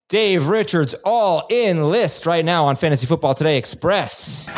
Dave Richards all-in list right now on Fantasy Football Today Express.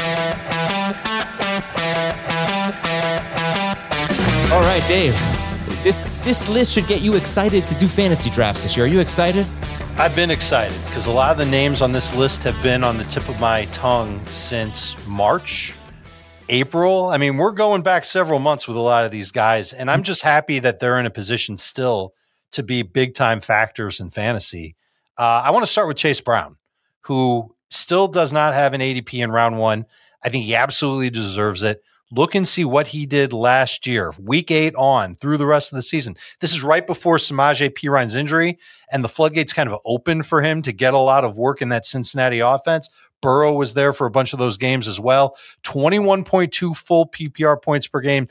All right, Dave. This list should get you excited to do fantasy drafts this year. Are you excited? I've been excited because a lot of the names on this list have been on the tip of my tongue since March, April. I mean, we're going back several months with a lot of these guys, and I'm just happy that they're in a position still to be big-time factors in fantasy. I want to start with Chase Brown, who still does not have an ADP in round one. I think he absolutely deserves it. Look and see what he did last year, week 8 on through the rest of the season. This is right before Samaje Perine's injury, and the floodgates kind of opened for him to get a lot of work in that Cincinnati offense. Burrow was there for a bunch of those games as well. 21.2 full PPR points per game,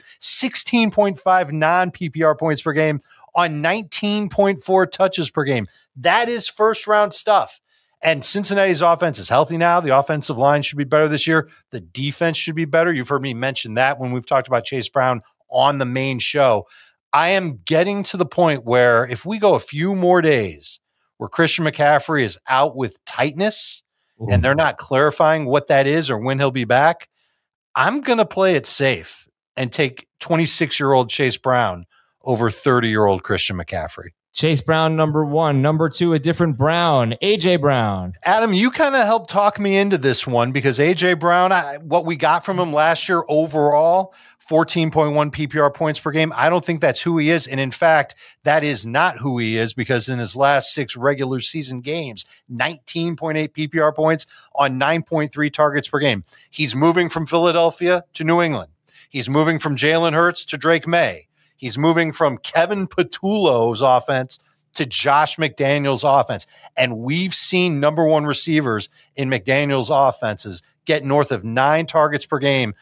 16.5 non-PPR points per game on 19.4 touches per game. That is first-round stuff. And Cincinnati's offense is healthy now. The offensive line should be better this year. The defense should be better. You've heard me mention that when we've talked about Chase Brown on the main show. I am getting to the point where if we go a few more days where Christian McCaffrey is out with tightness and they're not clarifying what that is or when he'll be back, I'm going to play it safe and take 26-year-old Chase Brown over 30-year-old Christian McCaffrey. Chase Brown, number 1. Number 2, a different Brown, A.J. Brown. Adam, you kind of helped talk me into this one because A.J. Brown, what we got from him last year overall, 14.1 PPR points per game. I don't think that's who he is. And in fact, that is not who he is because in his last 6 regular season games, 19.8 PPR points on 9.3 targets per game. He's moving from Philadelphia to New England. He's moving from Jalen Hurts to Drake May. He's moving from Kevin Patullo's offense to Josh McDaniels' offense. And we've seen number 1 receivers in McDaniels' offenses get north of 9 targets per game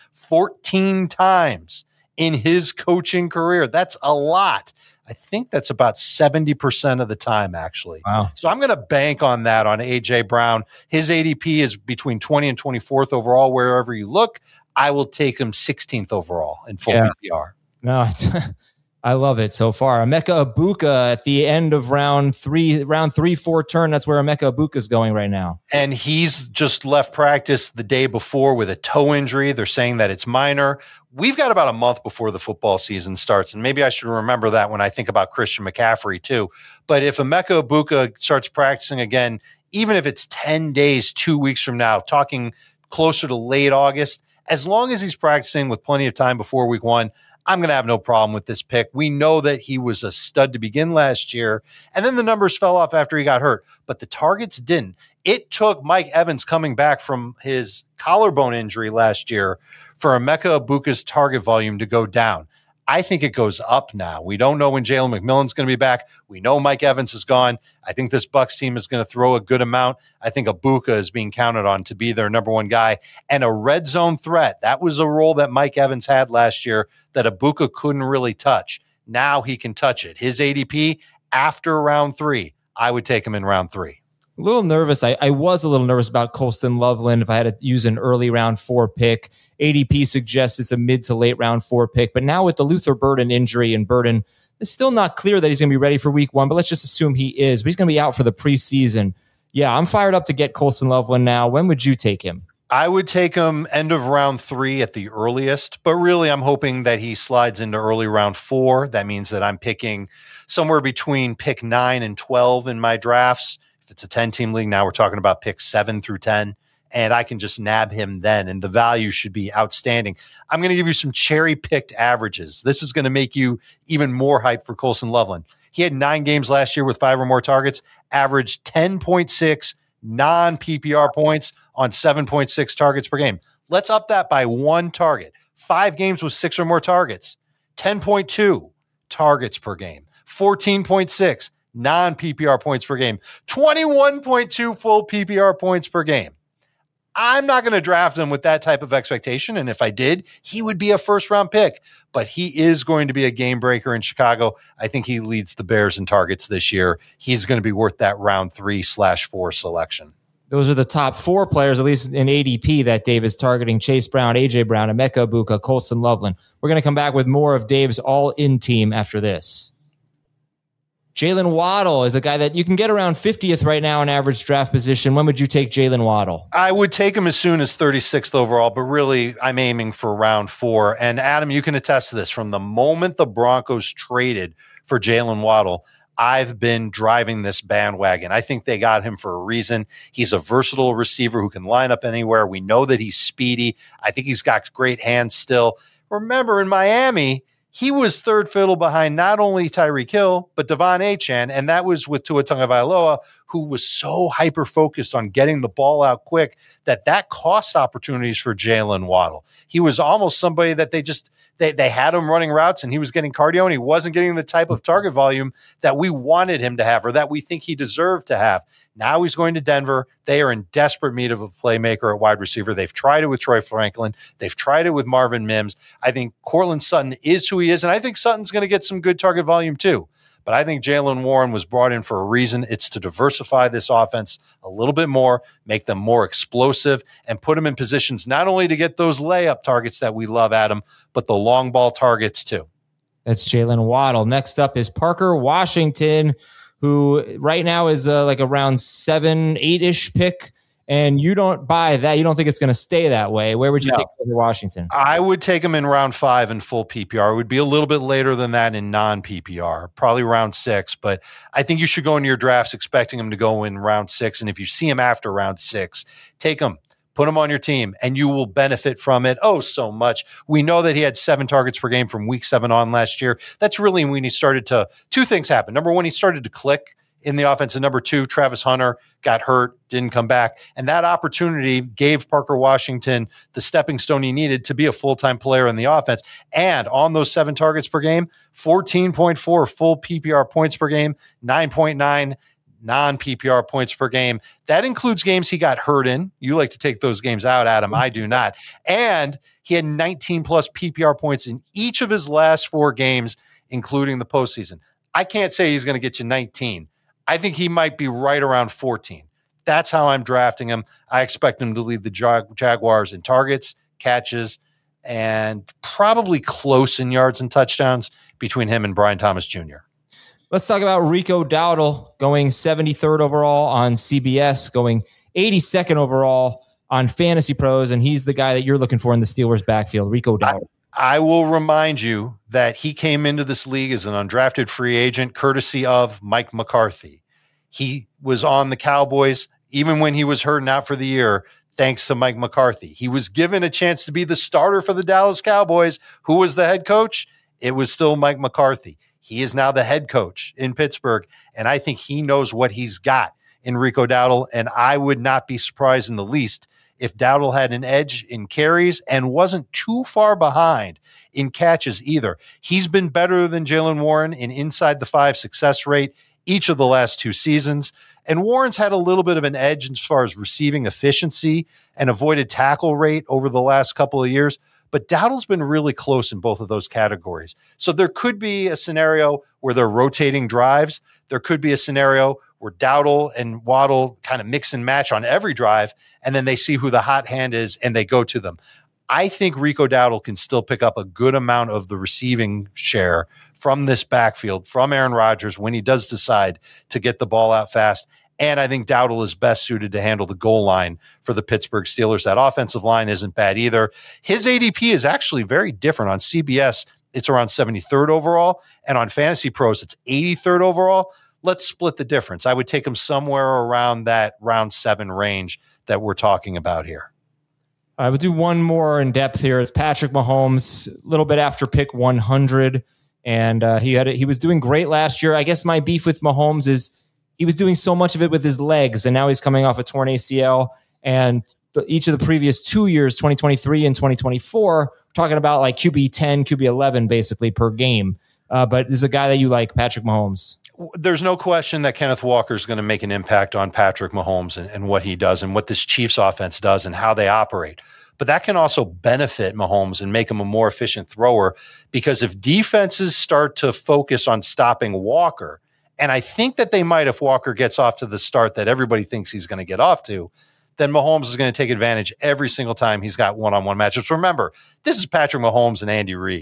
14 times in his coaching career. That's a lot. I think that's about 70% of the time, actually. Wow. So I'm going to bank on that on A.J. Brown. His ADP is between 20 and 24th overall, wherever you look. I will take him 16th overall in full PPR. No, I love it so far. Emeka Egbuka at the end of round 3-4 turn. That's where Emeka Egbuka is going right now. And he's just left practice the day before with a toe injury. They're saying that it's minor. We've got about a month before the football season starts, and maybe I should remember that when I think about Christian McCaffrey too. But if Emeka Egbuka starts practicing again, even if it's 10 days, 2 weeks from now, talking closer to late August, as long as he's practicing with plenty of time before week 1, I'm going to have no problem with this pick. We know that he was a stud to begin last year, and then the numbers fell off after he got hurt, but the targets didn't. It took Mike Evans coming back from his collarbone injury last year for Emeka Egbuka's target volume to go down. I think it goes up now. We don't know when Jalen McMillan's going to be back. We know Mike Evans is gone. I think this Bucs team is going to throw a good amount. I think Egbuka is being counted on to be their number 1 guy and a red zone threat. That was a role that Mike Evans had last year that Egbuka couldn't really touch. Now he can touch it. His ADP after round 3, I would take him in round 3. A little nervous. I was a little nervous about Colston Loveland if I had to use an early round 4 pick. ADP suggests it's a mid to late round 4 pick. But now with the Luther Burden injury, and Burden, it's still not clear that he's going to be ready for week 1, but let's just assume he is. But he's going to be out for the preseason. Yeah, I'm fired up to get Colston Loveland now. When would you take him? I would take him end of round 3 at the earliest, but really I'm hoping that he slides into early round 4. That means that I'm picking somewhere between pick 9 and 12 in my drafts. If it's a 10-team league, now we're talking about picks 7 through 10, and I can just nab him then, and the value should be outstanding. I'm going to give you some cherry-picked averages. This is going to make you even more hyped for Colston Loveland. He had 9 games last year with 5 or more targets, averaged 10.6 non-PPR points on 7.6 targets per game. Let's up that by 1 target. 5 games with 6 or more targets, 10.2 targets per game, 14.6 non-PPR points per game, 21.2 full PPR points per game. I'm not going to draft him with that type of expectation, and if I did, he would be a first-round pick, but he is going to be a game breaker in Chicago. I think he leads the Bears in targets this year. He's going to be worth that round 3/4 selection. Those are the top 4 players, at least in ADP, that Dave is targeting: Chase Brown, A.J. Brown, Emeka Egbuka, Colston Loveland. We're going to come back with more of Dave's all-in team after this. Jalen Waddle is a guy that you can get around 50th right now in average draft position. When would you take Jalen Waddle? I would take him as soon as 36th overall, but really I'm aiming for round 4. And Adam, you can attest to this. From the moment the Broncos traded for Jalen Waddle, I've been driving this bandwagon. I think they got him for a reason. He's a versatile receiver who can line up anywhere. We know that he's speedy. I think he's got great hands still. Remember, in Miami, he was third fiddle behind not only Tyreek Hill, but Devon Achane, and that was with Tua Tagovailoa, who was so hyper-focused on getting the ball out quick that cost opportunities for Jalen Waddle. He was almost somebody that they had him running routes, and he was getting cardio, and he wasn't getting the type of target volume that we wanted him to have or that we think he deserved to have. Now he's going to Denver. They are in desperate need of a playmaker at wide receiver. They've tried it with Troy Franklin. They've tried it with Marvin Mims. I think Courtland Sutton is who he is, and I think Sutton's going to get some good target volume too. But I think Jaylen Warren was brought in for a reason. It's to diversify this offense a little bit more, make them more explosive, and put them in positions not only to get those layup targets that we love, Adam, but the long ball targets too. That's Jalen Waddle. Next up is Parker Washington, who right now is like around 7, 8-ish pick. And you don't buy that. You don't think it's going to stay that way. Where would you take Parker Washington? I would take him in round 5 in full PPR. It would be a little bit later than that in non-PPR, probably round 6. But I think you should go into your drafts expecting him to go in round 6. And if you see him after round 6, take him, put him on your team, and you will benefit from it so much. We know that he had 7 targets per game from week 7 on last year. That's really when he started to – 2 things happened. Number 1, he started to click in the offense. And number 2, Travis Hunter got hurt, didn't come back. And that opportunity gave Parker Washington the stepping stone he needed to be a full-time player in the offense. And on those 7 targets per game, 14.4 full PPR points per game, 9.9 non-PPR points per game. That includes games he got hurt in. You like to take those games out, Adam. I do not. And he had 19 plus PPR points in each of his last 4 games, including the postseason. I can't say he's going to get you 19. I think he might be right around 14. That's how I'm drafting him. I expect him to lead the Jaguars in targets, catches, and probably close in yards and touchdowns between him and Brian Thomas Jr. Let's talk about Rico Dowdle going 73rd overall on CBS, going 82nd overall on Fantasy Pros, and he's the guy that you're looking for in the Steelers backfield, Rico Dowdle. I will remind you that he came into this league as an undrafted free agent, courtesy of Mike McCarthy. He was on the Cowboys even when he was hurting out for the year, thanks to Mike McCarthy. He was given a chance to be the starter for the Dallas Cowboys. Who was the head coach? It was still Mike McCarthy. He is now the head coach in Pittsburgh, and I think he knows what he's got in Rico Dowdle, and I would not be surprised in the least if Dowdle had an edge in carries and wasn't too far behind in catches either. He's been better than Jaylen Warren in inside the 5 success rate each of the last 2 seasons. And Warren's had a little bit of an edge as far as receiving efficiency and avoided tackle rate over the last couple of years. But Dowdle's been really close in both of those categories. So there could be a scenario where they're rotating drives. There could be a scenario where Dowdle and Waddle kind of mix and match on every drive, and then they see who the hot hand is and they go to them. I think Rico Dowdle can still pick up a good amount of the receiving share from this backfield, from Aaron Rodgers, when he does decide to get the ball out fast. And I think Dowdle is best suited to handle the goal line for the Pittsburgh Steelers. That offensive line isn't bad either. His ADP is actually very different. On CBS, it's around 73rd overall, and on Fantasy Pros, it's 83rd overall. Let's split the difference. I would take him somewhere around that round 7 range that we're talking about here. I would do one more in depth here. It's Patrick Mahomes, a little bit after pick 100. And he was doing great last year. I guess my beef with Mahomes is he was doing so much of it with his legs, and now he's coming off a torn ACL. And each of the previous 2 years, 2023 and 2024, we're talking about like QB 10, QB 11 basically per game. But this is a guy that you like, Patrick Mahomes. There's no question that Kenneth Walker is going to make an impact on Patrick Mahomes and what he does and what this Chiefs offense does and how they operate. But that can also benefit Mahomes and make him a more efficient thrower, because if defenses start to focus on stopping Walker, and I think that they might if Walker gets off to the start that everybody thinks he's going to get off to, then Mahomes is going to take advantage every single time he's got one-on-one matchups. Remember, this is Patrick Mahomes and Andy Reid.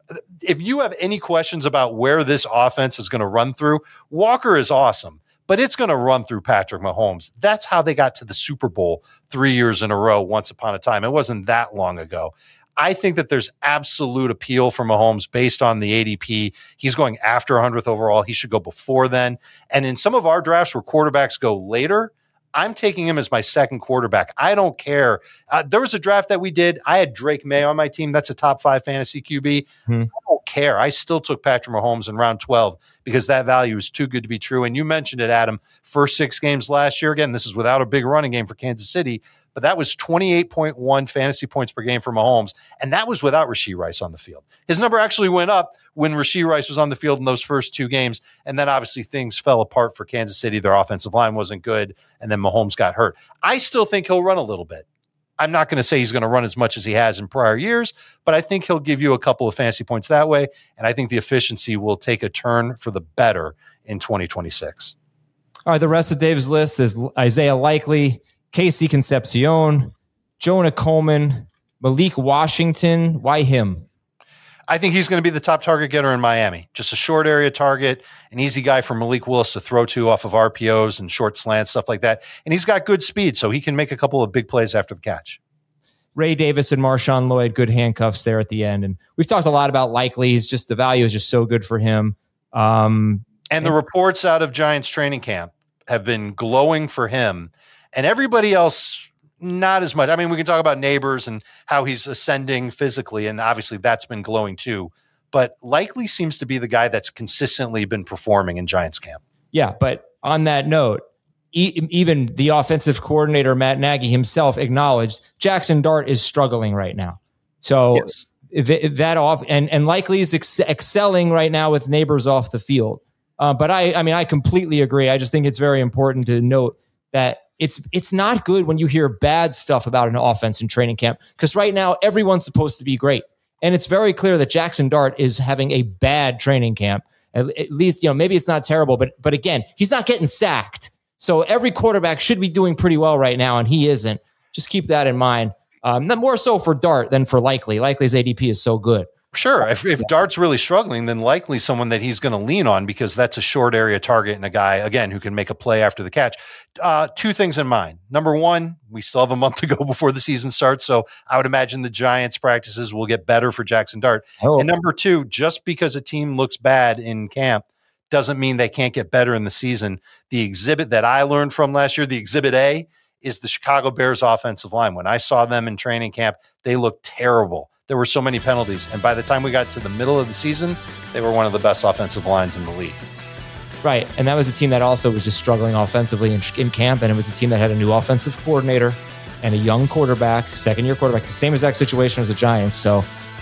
if you have any questions about where this offense is going to run through, Walker is awesome, but it's going to run through Patrick Mahomes. That's how they got to the Super Bowl 3 years in a row once upon a time. It wasn't that long ago. I think that there's absolute appeal for Mahomes based on the ADP. He's going after 100th overall. He should go before then. And in some of our drafts where quarterbacks go later, I'm taking him as my second quarterback. I don't care. There was a draft that we did. I had Drake May on my team. That's a top 5 fantasy QB. I don't care. I still took Patrick Mahomes in round 12 because that value is too good to be true. And you mentioned it, Adam. First 6 games last year. Again, this is without a big running game for Kansas City, but that was 28.1 fantasy points per game for Mahomes, and that was without Rashee Rice on the field. His number actually went up when Rashee Rice was on the field in those first 2 games, and then obviously things fell apart for Kansas City. Their offensive line wasn't good, and then Mahomes got hurt. I still think he'll run a little bit. I'm not going to say he's going to run as much as he has in prior years, but I think he'll give you a couple of fantasy points that way, and I think the efficiency will take a turn for the better in 2026. All right, the rest of Dave's list is Isaiah Likely, Casey Concepcion, Jonah Coleman, Malik Washington. Why him? I think he's going to be the top target getter in Miami. Just a short area target, an easy guy for Malik Willis to throw to off of RPOs and short slants, stuff like that. And he's got good speed, so he can make a couple of big plays after the catch. Ray Davis and Marshawn Lloyd, good handcuffs there at the end. And we've talked a lot about Likely. He's just, the value is just so good for him. And the reports out of Giants training camp have been glowing for him. And everybody else, not as much. I mean, we can talk about Neighbors and how he's ascending physically, and obviously that's been glowing too. But Likely seems to be the guy that's consistently been performing in Giants camp. Yeah, but on that note, even the offensive coordinator, Matt Nagy himself, acknowledged Jackson Dart is struggling right now. So yes. That off and Likely is excelling right now with Neighbors off the field. But I completely agree. I just think it's very important to note that it's not good when you hear bad stuff about an offense in training camp, because right now everyone's supposed to be great. And it's very clear that Jackson Dart is having a bad training camp. At least, maybe it's not terrible, but again, he's not getting sacked. So every quarterback should be doing pretty well right now, and he isn't. Just keep that in mind. More so for Dart than for Likely. Likely's ADP is so good. Sure. If Dart's really struggling, then Likely someone that he's going to lean on, because that's a short area target and a guy, again, who can make a play after the catch. 2 things in mind. Number one, we still have a month to go before the season starts, so I would imagine the Giants' practices will get better for Jackson Dart. And number 2, just because a team looks bad in camp doesn't mean they can't get better in the season. The exhibit that I learned from last year, the exhibit A, is the Chicago Bears offensive line. When I saw them in training camp, they looked terrible. There were so many penalties. And by the time we got to the middle of the season, they were one of the best offensive lines in the league. Right. And that was a team that also was just struggling offensively in camp. And it was a team that had a new offensive coordinator and a young quarterback, second-year quarterback, the same exact situation as the Giants. So,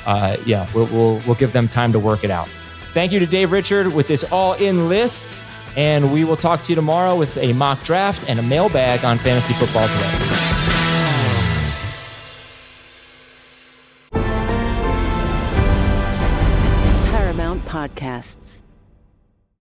we'll give them time to work it out. Thank you to Dave Richard with this all-in list. And we will talk to you tomorrow with a mock draft and a mailbag on Fantasy Football Today. Podcasts.